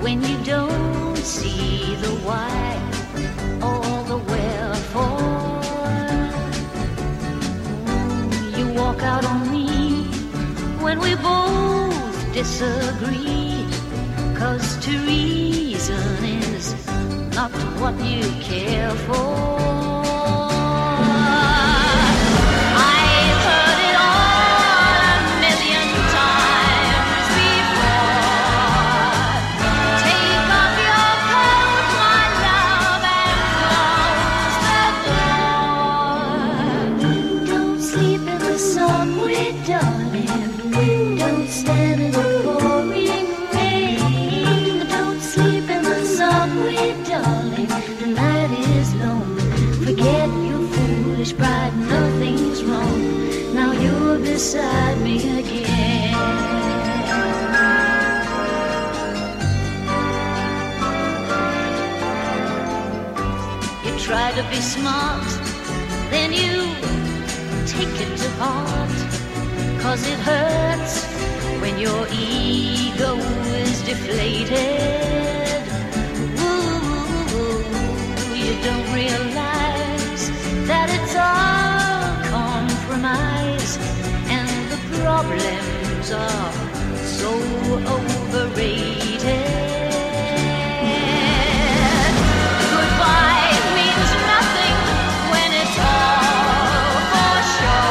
when you don't see the why or the wherefore. You walk out on me when we both disagree, 'cause to reason is not what you care for. Don't stand in the pouring rain. Don't sleep in the subway, darling. The night is long. Forget your foolish pride, nothing's wrong. Now you're beside me again. You try to be smart, then you take it to heart. 'Cause it hurts when your ego is deflated. Ooh, you don't realize that it's all compromise, and the problems are so overrated. Goodbye means nothing when it's all for show.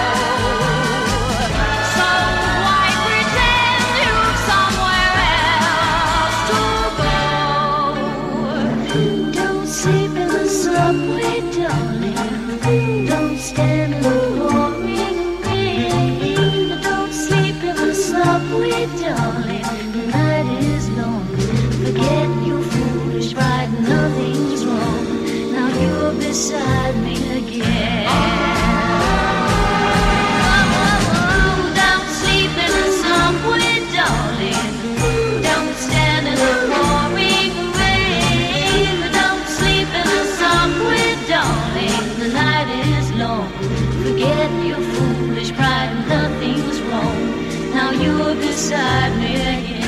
Don't stand in the pouring rain. Don't sleep in the subway, darling. The night is long. Forget your foolish pride, nothing's wrong. Now you're beside me again. Don't sleep in the subway, darling. Don't stand in the pouring rain. Don't sleep in the subway, darling. The night is long. Forget your foolish pride, nothing's wrong. Now you're beside me again.